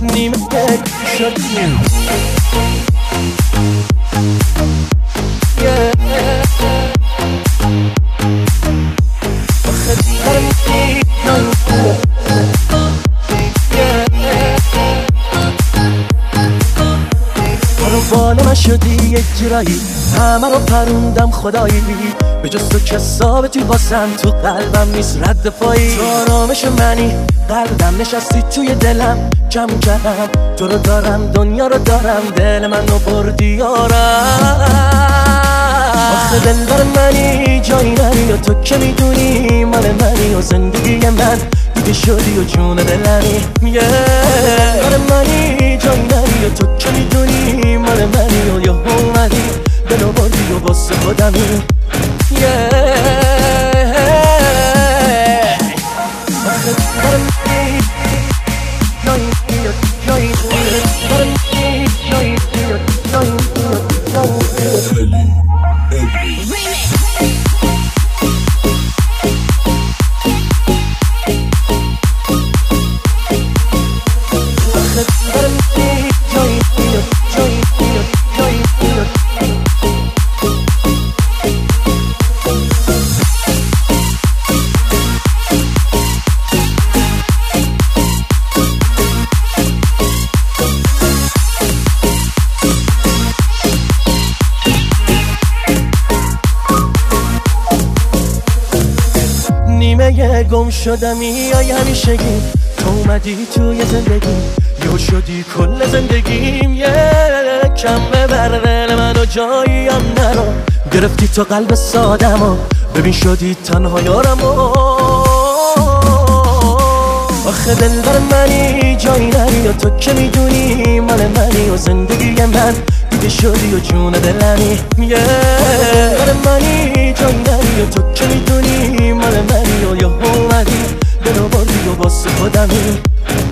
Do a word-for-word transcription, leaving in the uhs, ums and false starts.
نیمه شدی بال من شدی یک جورایی، همه رو پروندم خدایی، به جز تو که ثابتی واسم تو قلبم نیست رد پایی. تو آرامش منی، قلبم نشستی توی دلم، کم کردم تو رو دارم، دنیا رو دارم، دل منو بردی یارم. آخه دلبر منی، جایی نری و تو که میدونی مال منی و زندگی من دیگه شدی و جون دلمی. دلبر منی، جایی نری و تو که میدونی مال منی و یه اومدی دلو بردی و واسه خودمی. آخه دلبر منی، جایی نری و جایی نری جایی نری جایی نری نیمه گم شدمی یا همیشگی، تو اومدی توی زندگی یو شدی کل زندگیم. یه کم ببر دل منو جاییم نرو، گرفتی تو قلب سادمو، ببین شدی تنها یارمو. آخه دلبر منی، جایی نری و تو که میدونی مال منی و زندگی من دیگه شدی و جون دلمی. دلبر منی، جایی نری و تو که میدونی مال منی و یه اومدی دلو بردی و واسه خودمی.